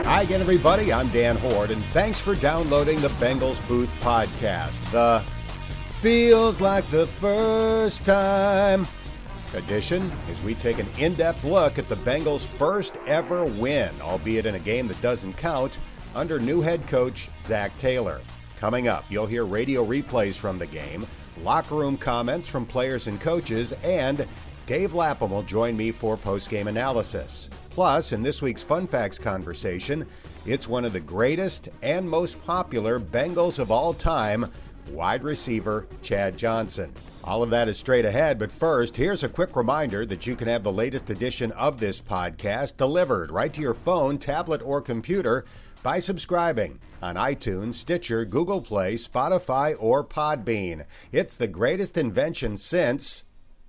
Hi again, everybody. I'm Dan Hoard, and thanks for downloading the Bengals Booth podcast. The Feels Like the First Time edition as we take an in-depth look at the Bengals' first ever win, albeit in a game that doesn't count, under new head coach Zac Taylor. Coming up, you'll hear radio replays from the game, locker room comments from players and coaches, and Dave Lapham will join me for post-game analysis. Plus, in this week's Fun Facts conversation, it's one of the greatest and most popular Bengals of all time, wide receiver Chad Johnson. All of that is straight ahead, but first, here's a quick reminder that you can have the latest edition of this podcast delivered right to your phone, tablet, or computer by subscribing on iTunes, Stitcher, Google Play, Spotify, or Podbean. It's the greatest invention since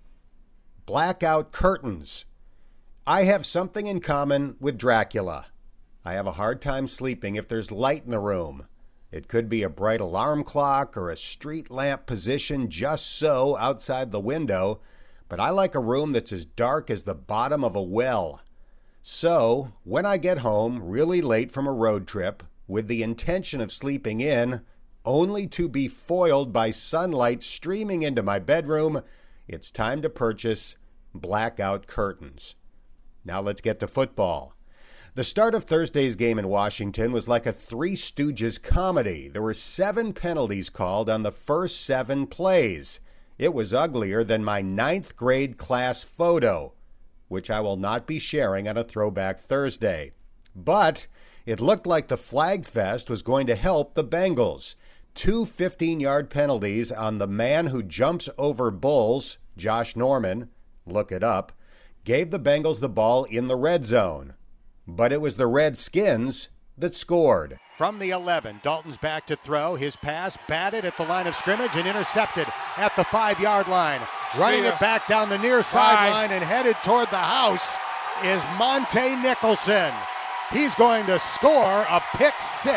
blackout curtains. I have something in common with Dracula. I have a hard time sleeping if there's light in the room. It could be a bright alarm clock or a street lamp positioned just so outside the window, but I like a room that's as dark as the bottom of a well. So, when I get home really late from a road trip with the intention of sleeping in, only to be foiled by sunlight streaming into my bedroom, it's time to purchase blackout curtains. Now let's get to football. The start of Thursday's game in Washington was like a Three Stooges comedy. There were 7 penalties called on the first 7 plays. It was uglier than my 9th grade class photo, which I will not be sharing on a Throwback Thursday. But it looked like the Flag Fest was going to help the Bengals. 2 15-yard penalties on the man who jumps over bulls, Josh Norman, look it up, gave the Bengals the ball in the red zone. But it was the Redskins that scored. From the 11, Dalton's back to throw. His pass batted at the line of scrimmage and intercepted at the 5-yard line. Running it back down the near sideline and headed toward the house is Monte Nicholson. He's going to score a pick 6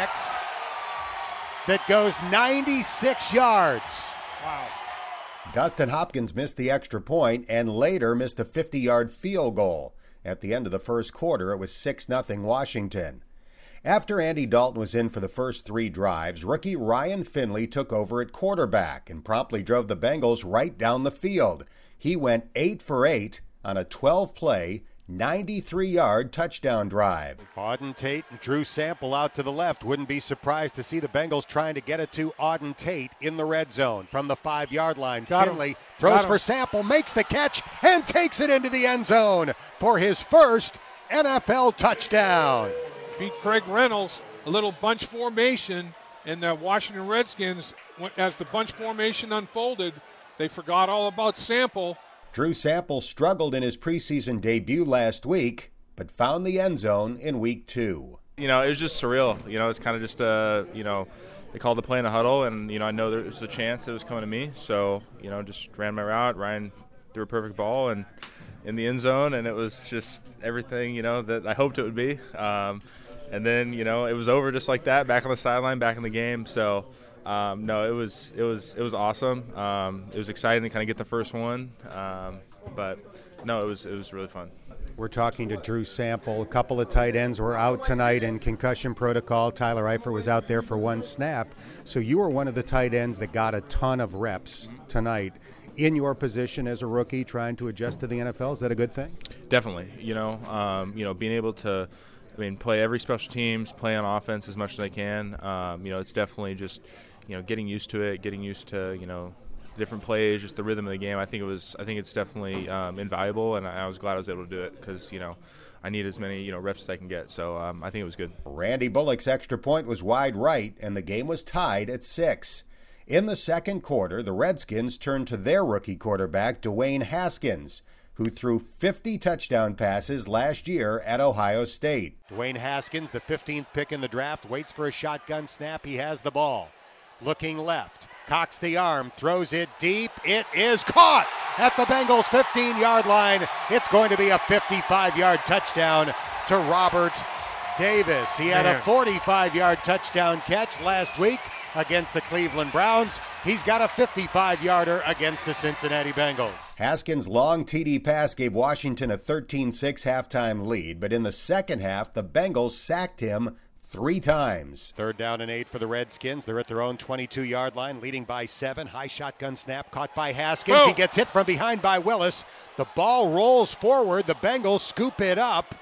that goes 96 yards. Wow. Dustin Hopkins missed the extra point and later missed a 50-yard field goal. At the end of the first quarter, it was 6-0 Washington. After Andy Dalton was in for the first 3 drives, rookie Ryan Finley took over at quarterback and promptly drove the Bengals right down the field. He went 8 for 8 on a 12-play, 93-yard touchdown drive. Auden Tate and Drew Sample out to the left. Wouldn't be surprised to see the Bengals trying to get it to Auden Tate in the red zone from the 5-yard line. Finley throws for Sample, makes the catch, and takes it into the end zone for his first NFL touchdown. Beat Craig Reynolds, a little bunch formation, and the Washington Redskins, as the bunch formation unfolded, they forgot all about Sample. Drew Sample struggled in his preseason debut last week, but found the end zone in week 2. It was just surreal. It's kind of just, they called the play in the huddle, and, I know there was a chance it was coming to me. So, just ran my route. Ryan threw a perfect ball and in the end zone, and it was just everything, that I hoped it would be. And then, it was over just like that, back on the sideline, back in the game. So, no, it was awesome. It was exciting to kind of get the first one, but no, it was really fun. We're talking to Drew Sample. A couple of tight ends were out tonight in concussion protocol. Tyler Eifert was out there for 1 snap. So you were one of the tight ends that got a ton of reps tonight. In your position as a rookie, trying to adjust to the NFL, is that a good thing? Definitely. Being able to play every special teams, play on offense as much as I can. It's definitely just, getting used to it, getting used to, different plays, just the rhythm of the game. I think it's definitely invaluable, and I was glad I was able to do it because, I need as many, reps as I can get. So I think it was good. Randy Bullock's extra point was wide right, and the game was tied at 6. In the second quarter, the Redskins turned to their rookie quarterback, Dwayne Haskins, who threw 50 touchdown passes last year at Ohio State. Dwayne Haskins, the 15th pick in the draft, waits for a shotgun snap. He has the ball. Looking left, cocks the arm, throws it deep. It is caught at the Bengals' 15-yard line. It's going to be a 55-yard touchdown to Robert Davis. He had a 45-yard touchdown catch last week against the Cleveland Browns. He's got a 55-yarder against the Cincinnati Bengals. Haskins' long TD pass gave Washington a 13-6 halftime lead, but in the second half, the Bengals sacked him 3 times. 3rd down and 8 for the Redskins. They're at their own 22-yard line, leading by 7. High shotgun snap caught by Haskins. Oh. He gets hit from behind by Willis. The ball rolls forward. The Bengals scoop it up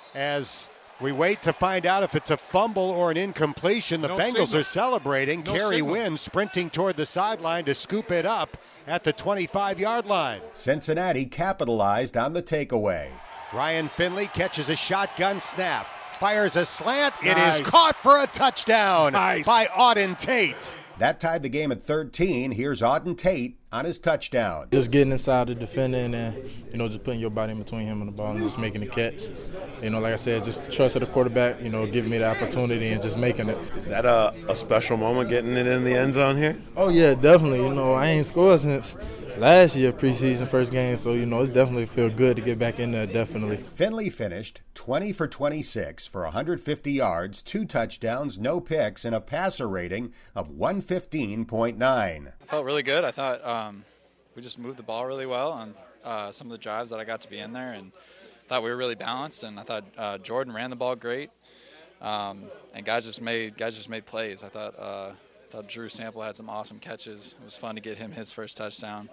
as we wait to find out if it's a fumble or an incompletion. The Bengals are celebrating. Kerry Wynn sprinting toward the sideline to scoop it up at the 25-yard line. Cincinnati capitalized on the takeaway. Ryan Finley catches a shotgun snap. Fires a slant. It is caught for a touchdown by Auden Tate. That tied the game at 13. Here's Auden Tate on his touchdown. Just getting inside the defender and, just putting your body in between him and the ball and just making the catch. Like I said, just trusted the quarterback, giving me the opportunity and just making it. Is that a special moment getting it in the end zone here? Oh, yeah, definitely. I ain't scored since last year preseason first game, so, it's definitely feel good to get back in there, definitely. Finley finished 20 for 26 for 150 yards, 2 touchdowns, no picks, and a passer rating of 115.9. I felt really good. I thought we just moved the ball really well on some of the drives that I got to be in there, and thought we were really balanced. And I thought Jordan ran the ball great, and guys just made plays. I thought Drew Sample had some awesome catches. It was fun to get him his first touchdown,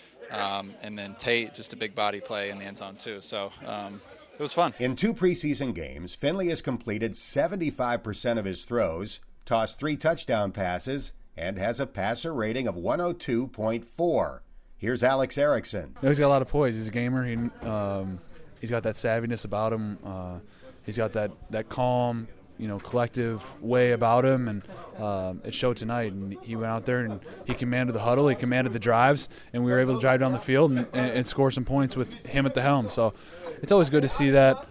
and then Tate just a big body play in the end zone too. So it was fun. In 2 preseason games, Finley has completed 75% of his throws, tossed 3 touchdown passes, and has a passer rating of 102.4. Here's Alex Erickson. He's got a lot of poise. He's a gamer. He's got that savviness about him. He's got that calm, collective way about him, and it showed tonight. And he went out there and he commanded the huddle, he commanded the drives, and we were able to drive down the field and score some points with him at the helm. So it's always good to see that,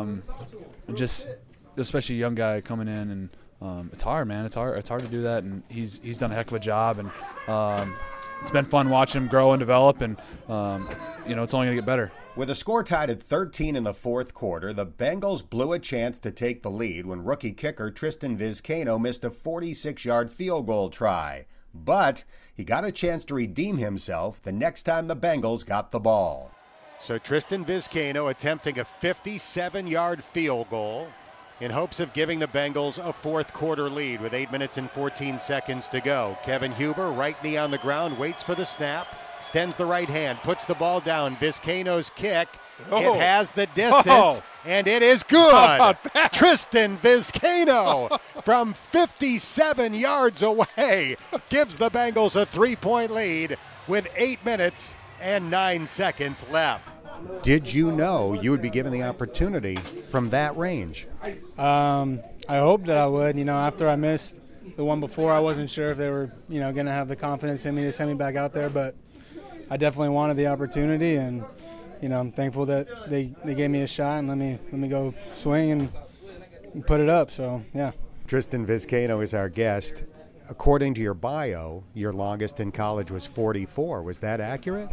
just especially a young guy coming in, and it's hard, man. It's hard to do that, and he's done a heck of a job, and it's been fun watching him grow and develop, and it's only going to get better. With a score tied at 13 in the fourth quarter, the Bengals blew a chance to take the lead when rookie kicker Tristan Vizcaino missed a 46-yard field goal try. But he got a chance to redeem himself the next time the Bengals got the ball. So Tristan Vizcaino attempting a 57-yard field goal in hopes of giving the Bengals a fourth quarter lead with 8 minutes and 14 seconds to go. Kevin Huber, right knee on the ground, waits for the snap, extends the right hand, puts the ball down. Vizcaino's kick, it has the distance, and it is good. Tristan Vizcaino from 57 yards away gives the Bengals a 3-point lead with 8 minutes and 9 seconds left. Did you know you would be given the opportunity from that range? I hoped that I would. After I missed the one before, I wasn't sure if they were, going to have the confidence in me to send me back out there, but I definitely wanted the opportunity, and, I'm thankful that they gave me a shot and let me go swing and put it up. So, yeah. Tristan Vizcaino is our guest. According to your bio, your longest in college was 44. Was that accurate?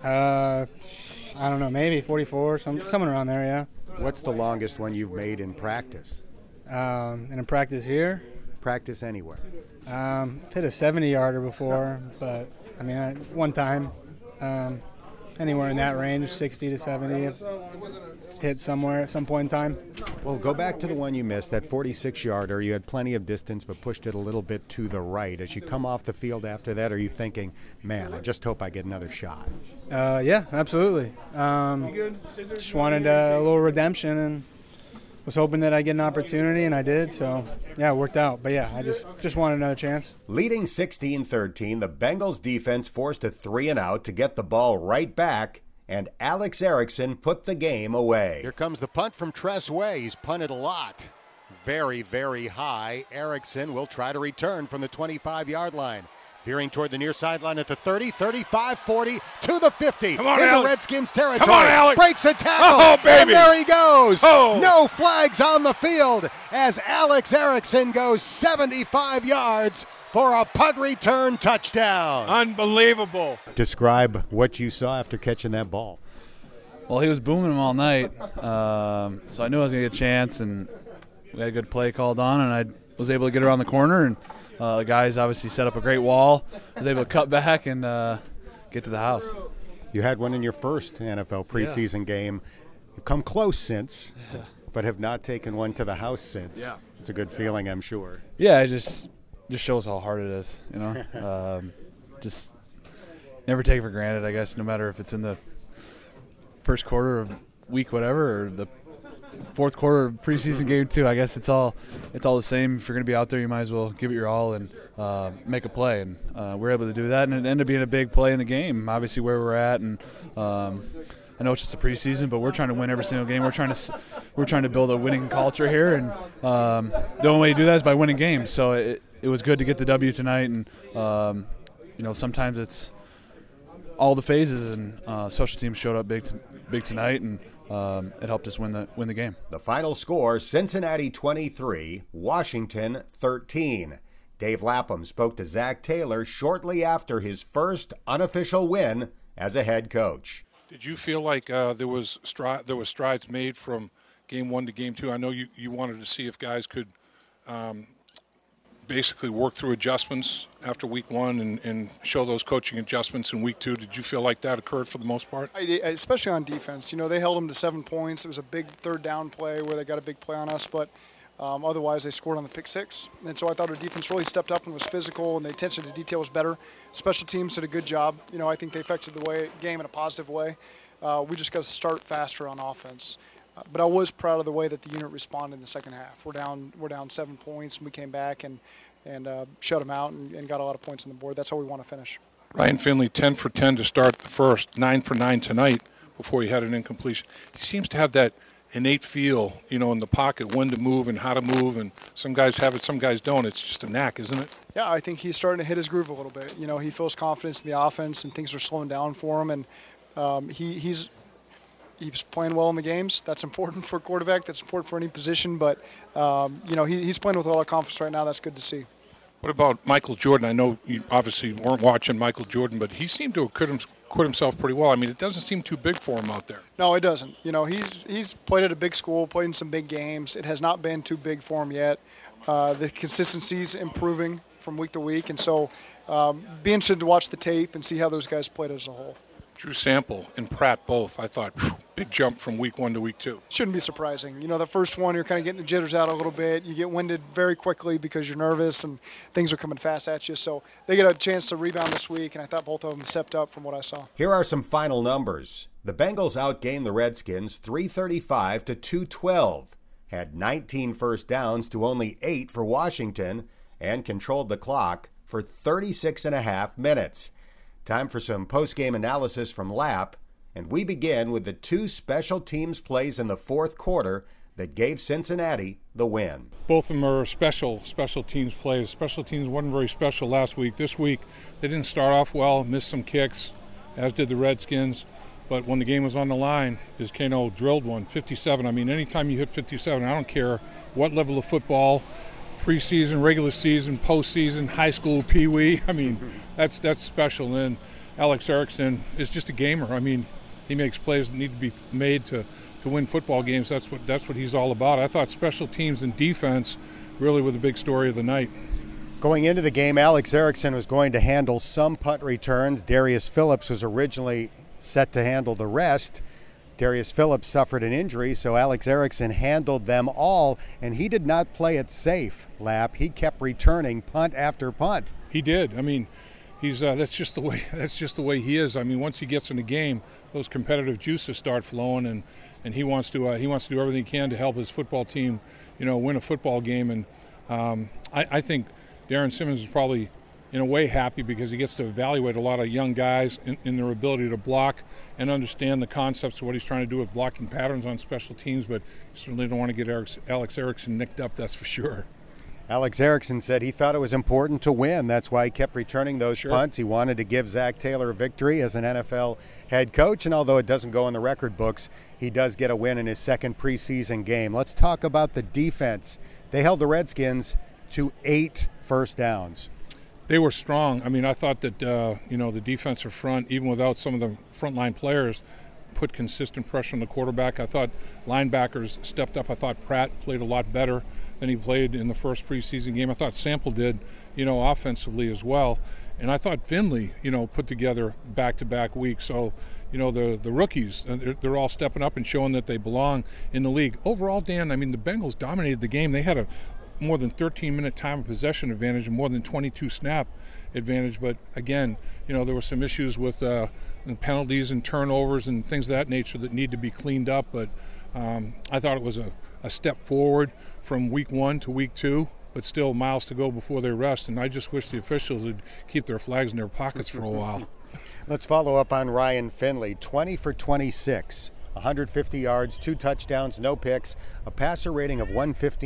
I don't know, maybe 44, somewhere around there, yeah. What's the longest one you've made in practice? In a practice here? Practice anywhere. Hit a 70-yarder before, but, one time, anywhere in that range, 60 to 70, hit somewhere at some point in time. Well, go back to the one you missed, that 46-yarder. You had plenty of distance but pushed it a little bit to the right. As you come off the field after that, are you thinking, man, I just hope I get another shot? Yeah, absolutely. Just wanted a little redemption and was hoping that I'd get an opportunity, and I did. So, yeah, it worked out. But, yeah, I just wanted another chance. Leading 16-13, the Bengals defense forced a 3-and-out to get the ball right back, and Alex Erickson put the game away. Here comes the punt from Tress Way. He's punted a lot. Very, very high. Erickson will try to return from the 25-yard line. Veering toward the near sideline at the 30, 35, 40, to the 50. Come on, into Alex. Redskins territory. Come on, Alex. Breaks a tackle. Oh, baby. And there he goes. Oh. No flags on the field as Alex Erickson goes 75 yards for a punt return touchdown. Unbelievable. Describe what you saw after catching that ball. Well, he was booming them all night, so I knew I was going to get a chance, and we had a good play called on, and I was able to get around the corner, and the guys obviously set up a great wall. I was able to cut back and get to the house. You had one in your first NFL preseason game. You've come close since, but have not taken one to the house since. Yeah. It's a good feeling, I'm sure. Yeah, it just shows how hard it is, just never take it for granted, I guess, no matter if it's in the first quarter of week whatever or the fourth quarter of preseason game too. I guess it's all the same. If you're going to be out there, you might as well give it your all and make a play. And we're able to do that, and it ended up being a big play in the game, obviously where we're at. And I know it's just a preseason, but we're trying to win every single game. We're trying to build a winning culture here, and the only way to do that is by winning games. So it was good to get the W tonight, and sometimes it's all the phases, and special teams showed up big tonight, and it helped us win the game. The final score: Cincinnati 23, Washington 13. Dave Lapham spoke to Zach Taylor shortly after his first unofficial win as a head coach. Did you feel like there was strides made from game 1 to game 2? I know you wanted to see if guys could basically work through adjustments after week 1 and show those coaching adjustments in week 2. Did you feel like that occurred for the most part? I did, especially on defense. They held them to 7 points. It was a big third down play where they got a big play on us, but otherwise they scored on the pick 6. And so I thought our defense really stepped up and was physical, and the attention to detail was better. Special teams did a good job. I think they affected the game in a positive way. We just got to start faster on offense. But I was proud of the way that the unit responded in the second half. We're down 7 points, and we came back and shut them out and got a lot of points on the board. That's how we want to finish. Ryan Finley, 10 for 10 to start the first, 9 for 9 tonight before he had an incompletion. He seems to have that innate feel, in the pocket, when to move and how to move, and some guys have it, some guys don't. It's just a knack, isn't it? Yeah, I think he's starting to hit his groove a little bit. He feels confidence in the offense, and things are slowing down for him, and he's playing well in the games. That's important for a quarterback. That's important for any position, but he's playing with a lot of confidence right now. That's good to see. What about Michael Jordan? I know you obviously weren't watching Michael Jordan, but he seemed to have quit himself pretty well. I mean, it doesn't seem too big for him out there. No, it doesn't. He's played at a big school, played in some big games. It has not been too big for him yet. The consistency's improving from week to week, and so be interested to watch the tape and see how those guys played as a whole. Drew Sample and Pratt both, I thought, big jump from week 1 to week 2. Shouldn't be surprising. The first one, you're kind of getting the jitters out a little bit. You get winded very quickly because you're nervous and things are coming fast at you. So they get a chance to rebound this week, and I thought both of them stepped up from what I saw. Here are some final numbers. The Bengals outgained the Redskins 335 to 212, had 19 first downs to only 8 for Washington, and controlled the clock for 36.5 minutes. Time for some post-game analysis from Lap, and we begin with the 2 special teams plays in the fourth quarter that gave Cincinnati the win. Both of them are special teams plays. Special teams wasn't very special last week. This week, they didn't start off well, missed some kicks, as did the Redskins. But when the game was on the line, Kano drilled one, 57. I mean, anytime you hit 57, I don't care what level of football, preseason, regular season, postseason, high school, pee-wee. I mean, that's special. And Alex Erickson is just a gamer. I mean, he makes plays that need to be made to win football games. That's what he's all about. I thought special teams and defense really were the big story of the night. Going into the game, Alex Erickson was going to handle some punt returns. Darius Phillips was originally set to handle the rest. Darius Phillips suffered an injury, so Alex Erickson handled them all, and he did not play it safe, Lap. He kept returning punt after punt. He did. I mean, he's that's just the way he is. I mean, once he gets in the game, those competitive juices start flowing, and he wants to do everything he can to help his football team, win a football game. And I think Darren Simmons is probably, in a way, happy because he gets to evaluate a lot of young guys in their ability to block and understand the concepts of what he's trying to do with blocking patterns on special teams, but certainly don't want to get Alex Erickson nicked up, that's for sure. Alex Erickson said he thought it was important to win. That's why he kept returning those punts. He wanted to give Zach Taylor a victory as an NFL head coach, and although it doesn't go in the record books, he does get a win in his second preseason game. Let's talk about the defense. They held the Redskins to 8 first downs. They were strong. I mean, I thought that, the defensive front, even without some of the frontline players, put consistent pressure on the quarterback. I thought linebackers stepped up. I thought Pratt played a lot better than he played in the first preseason game. I thought Sample did, offensively as well. And I thought Finley, put together back-to-back weeks. So, the rookies, they're all stepping up and showing that they belong in the league. Overall, Dan, the Bengals dominated the game. They had a more than 13-minute time of possession advantage and more than 22 snap advantage. But again, there were some issues with penalties and turnovers and things of that nature that need to be cleaned up. But I thought it was a step forward from week 1 to week 2, but still miles to go before they rest. And I just wish the officials would keep their flags in their pockets for a while. Let's follow up on Ryan Finley. 20 for 26, 150 yards, 2 touchdowns, no picks, a passer rating of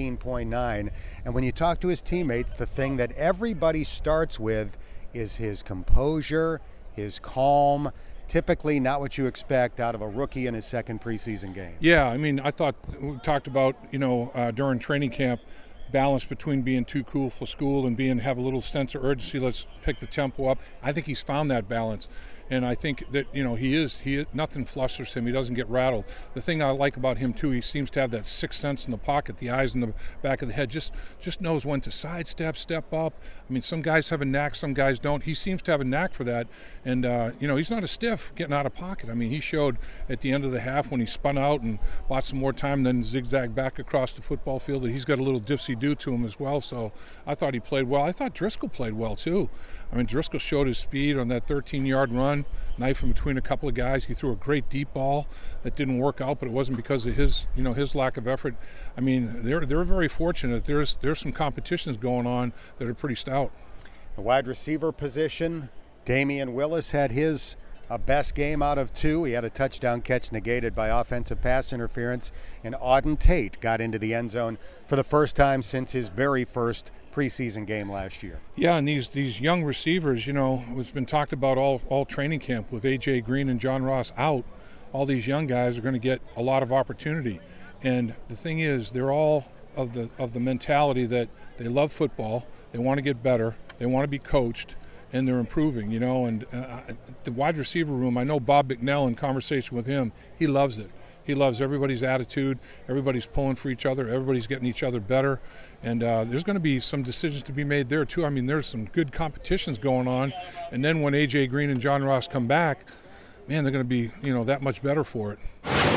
115.9. And when you talk to his teammates, the thing that everybody starts with is his composure, his calm, typically not what you expect out of a rookie in his second preseason game. Yeah, I thought we talked about, during training camp, balance between being too cool for school and have a little sense of urgency. Let's pick the tempo up. I think he's found that balance. And I think that, he nothing flusters him. He doesn't get rattled. The thing I like about him, too, he seems to have that sixth sense in the pocket, the eyes in the back of the head, just knows when to sidestep, step up. Some guys have a knack, some guys don't. He seems to have a knack for that. And, he's not a stiff getting out of pocket. He showed at the end of the half when he spun out and bought some more time, then zigzagged back across the football field, that he's got a little dipsy-do to him as well. So I thought he played well. I thought Driscoll played well, too. Driscoll showed his speed on that 13-yard run, knife in between a couple of guys. He threw a great deep ball that didn't work out, but it wasn't because of his lack of effort. They're very fortunate. There's some competitions going on that are pretty stout. The wide receiver position, Damian Willis had his best game out of 2. He had a touchdown catch negated by offensive pass interference, and Auden Tate got into the end zone for the first time since his very first preseason game last year. Yeah, and these young receivers, it's been talked about all training camp with A.J. Green and John Ross out. All these young guys are going to get a lot of opportunity. And the thing is, they're all of the mentality that they love football, they want to get better, they want to be coached, and they're improving, And the wide receiver room, I know Bob McNell, in conversation with him, he loves it. He loves everybody's attitude. Everybody's pulling for each other. Everybody's getting each other better. And there's going to be some decisions to be made there, too. There's some good competitions going on. And then when A.J. Green and John Ross come back, man, they're going to be, that much better for it.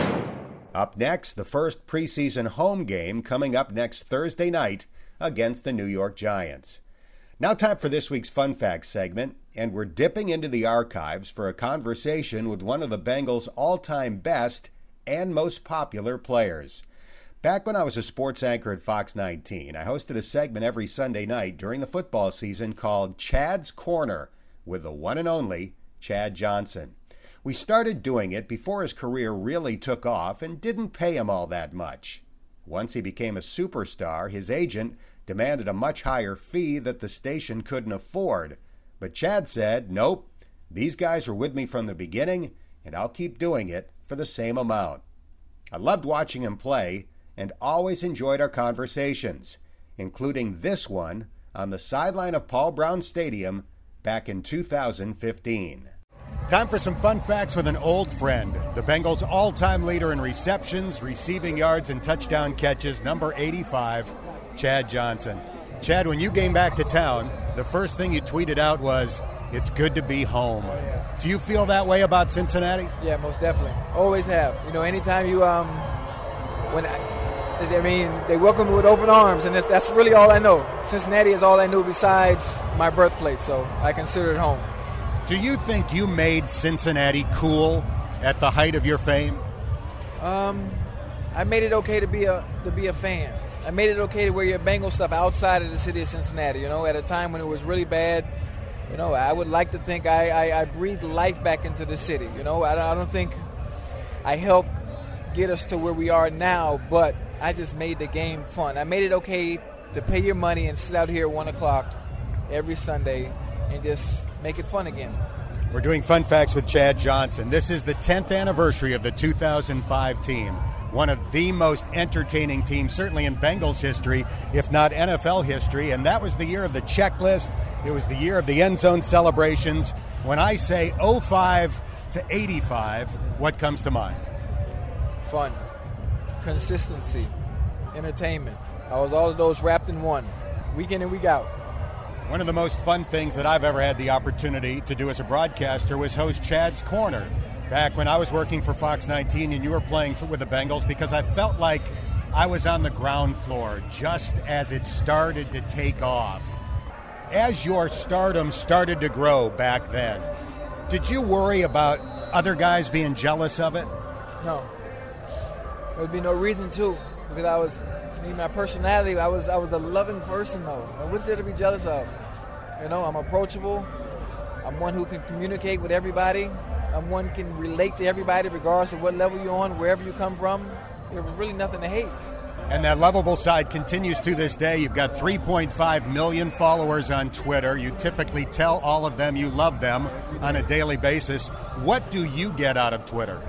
Up next, the first preseason home game coming up next Thursday night against the New York Giants. Now time for this week's Fun Facts segment, and we're dipping into the archives for a conversation with one of the Bengals' all-time best and most popular players. Back when I was a sports anchor at Fox 19, I hosted a segment every Sunday night during the football season called Chad's Corner with the one and only Chad Johnson. We started doing it before his career really took off and didn't pay him all that much. Once he became a superstar, his agent demanded a much higher fee that the station couldn't afford. But Chad said, nope, these guys were with me from the beginning, and I'll keep doing it for the same amount. I loved watching him play and always enjoyed our conversations, including this one on the sideline of Paul Brown Stadium back in 2015. Time for some fun facts with an old friend, the Bengals' all-time leader in receptions, receiving yards, and touchdown catches, number 85, Chad Johnson. Chad, when you came back to town, the first thing you tweeted out was, "It's good to be home." Do you feel that way about Cincinnati? Yeah, most definitely. Always have. Anytime you, they welcome me with open arms, and that's really all I know. Cincinnati is all I knew besides my birthplace, so I consider it home. Do you think you made Cincinnati cool at the height of your fame? I made it okay to be a fan. I made it okay to wear your Bengal stuff outside of the city of Cincinnati, at a time when it was really bad. I would like to think I breathed life back into the city. I don't think I helped get us to where we are now, but I just made the game fun. I made it okay to pay your money and sit out here at 1 o'clock every Sunday and just make it fun again. We're doing Fun Facts with Chad Johnson. This is the 10th anniversary of the 2005 team. One of the most entertaining teams, certainly in Bengals history, if not NFL history. And that was the year of the checklist. It was the year of the end zone celebrations. When I say 05 to 85, what comes to mind? Fun, consistency, entertainment. I was all of those wrapped in one, week in and week out. One of the most fun things that I've ever had the opportunity to do as a broadcaster was host Chad's Corner back when I was working for Fox 19 and you were playing with the Bengals, because I felt like I was on the ground floor just as it started to take off. As your stardom started to grow back then, did you worry about other guys being jealous of it? No. There would be no reason to, because my personality, I was a loving person though. And what's there to be jealous of? You know, I'm approachable. I'm one who can communicate with everybody. I'm one who can relate to everybody regardless of what level you're on, wherever you come from. There was really nothing to hate. And that lovable side continues to this day. You've got 3.5 million followers on Twitter. You typically tell all of them you love them on a daily basis. What do you get out of Twitter?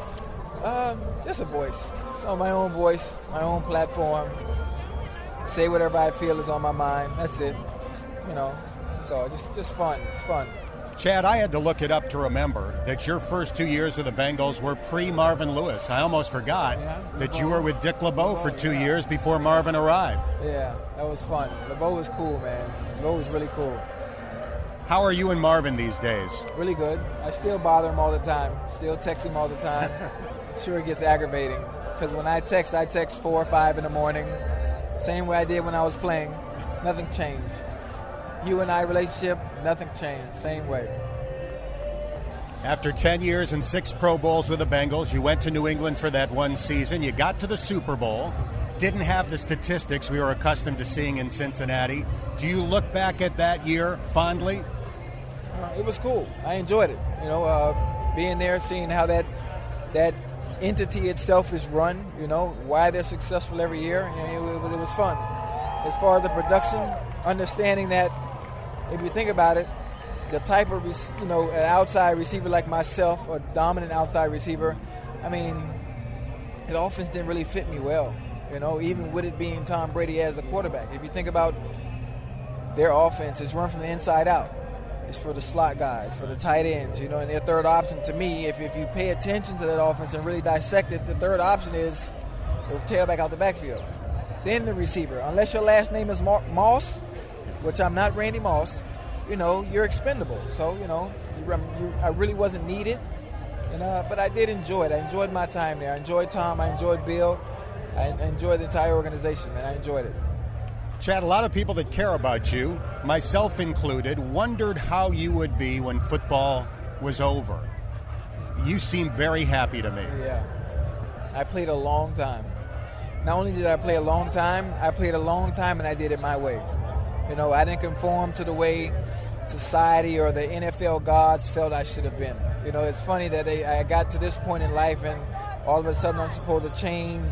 Just a voice. So my own voice, my own platform. Say whatever I feel is on my mind. That's it. You know, so just fun. It's fun. Chad, I had to look it up to remember that your first 2 years with the Bengals were pre-Marvin Lewis. I almost forgot that you were with Dick LeBeau for 2 years before Marvin arrived. Yeah, that was fun. LeBeau was cool, man. LeBeau was really cool. How are you and Marvin these days? Really good. I still bother him all the time. Still text him all the time. Sure, it gets aggravating. Because when I text 4 or 5 in the morning. Same way I did when I was playing. Nothing changed. You and I relationship, nothing changed. Same way. After 10 years and 6 Pro Bowls with the Bengals, you went to New England for that one season. You got to the Super Bowl. Didn't have the statistics we were accustomed to seeing in Cincinnati. Do you look back at that year fondly? It was cool. I enjoyed it. You know, being there, seeing how that entity itself is run, you know, why they're successful every year. You know, it was fun. As far as the production, understanding that if you think about it, the type of, you know, an outside receiver like myself, a dominant outside receiver, I mean, the offense didn't really fit me well, you know, even with it being Tom Brady as a quarterback. If you think about their offense, it's run from the inside out. It's for the slot guys, for the tight ends, you know, and their third option, to me, if you pay attention to that offense and really dissect it, the third option is the tailback out the backfield. Then the receiver. Unless your last name is Moss, which I'm not Randy Moss, you know, you're expendable. So, you know, I really wasn't needed, but I did enjoy it. I enjoyed my time there. I enjoyed Tom. I enjoyed Bill. I enjoyed the entire organization, and I enjoyed it. Chad, a lot of people that care about you, myself included, wondered how you would be when football was over. You seem very happy to me. Yeah. I played a long time. Not only did I play a long time, I played a long time and I did it my way. You know, I didn't conform to the way society or the NFL gods felt I should have been. You know, it's funny that I got to this point in life and all of a sudden I'm supposed to change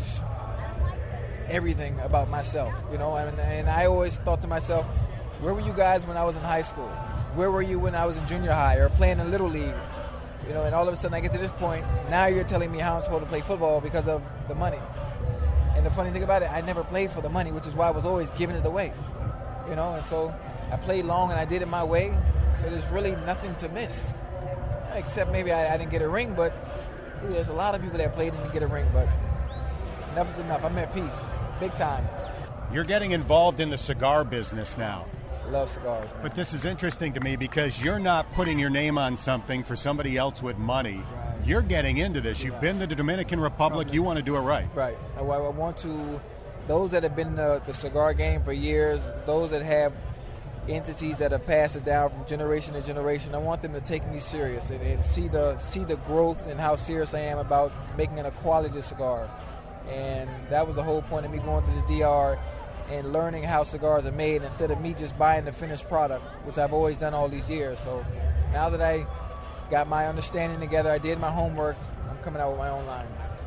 everything about myself, you know, and I always thought to myself, where were you guys when I was in high school? Where were you when I was in junior high or playing in Little League? You know, and all of a sudden I get to this point, now you're telling me how I'm supposed to play football because of the money. And the funny thing about it, I never played for the money, which is why I was always giving it away, you know, and so I played long and I did it my way, so there's really nothing to miss, except maybe I didn't get a ring, but there's a lot of people that played and didn't get a ring, but enough is enough. I'm at peace, big time. You're getting involved in the cigar business now. Love cigars, man. But this is interesting to me because you're not putting your name on something for somebody else with money. Right. You're getting into this. You've been to the Dominican Republic. You want to do it right. Right. I want to, those that have been in the cigar game for years, those that have entities that have passed it down from generation to generation, I want them to take me serious and see the growth and how serious I am about making a quality cigar. And that was the whole point of me going to the DR and learning how cigars are made instead of me just buying the finished product, which I've always done all these years. So now that I got my understanding together, I did my homework, I'm coming out with my own line.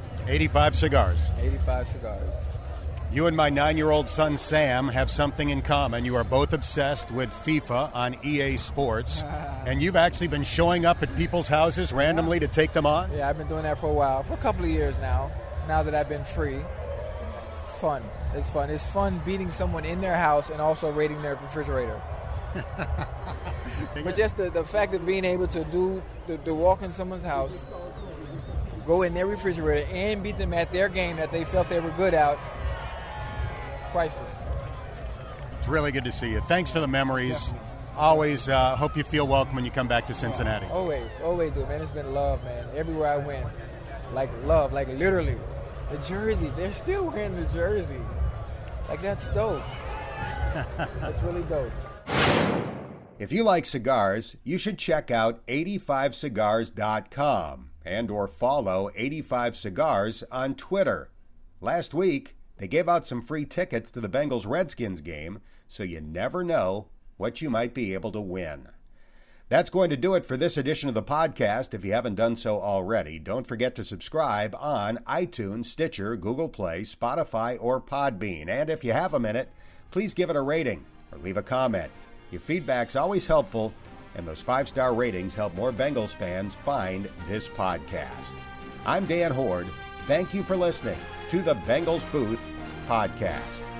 85 cigars. 85 cigars. You and my 9-year-old son Sam have something in common. You are both obsessed with FIFA on EA Sports, and you've actually been showing up at people's houses randomly to take them on? Yeah, I've been doing that for a while, for a couple of years now that I've been free. It's fun. It's fun. It's fun beating someone in their house and also raiding their refrigerator. But just the fact of being able to do the walk in someone's house, go in their refrigerator, and beat them at their game that they felt they were good at, priceless. It's really good to see you. Thanks for the memories. Definitely. Always hope you feel welcome when you come back to Cincinnati. Always do, man. It's been love, man. Everywhere I went, like love, like literally. The jersey, they're still wearing the jersey. Like, that's dope. That's really dope. If you like cigars, you should check out 85cigars.com and or follow 85 Cigars on Twitter. Last week, they gave out some free tickets to the Bengals-Redskins game, so you never know what you might be able to win. That's going to do it for this edition of the podcast. If you haven't done so already, don't forget to subscribe on iTunes, Stitcher, Google Play, Spotify, or Podbean. And if you have a minute, please give it a rating or leave a comment. Your feedback's always helpful, and those 5-star ratings help more Bengals fans find this podcast. I'm Dan Hoard. Thank you for listening to the Bengals Booth Podcast.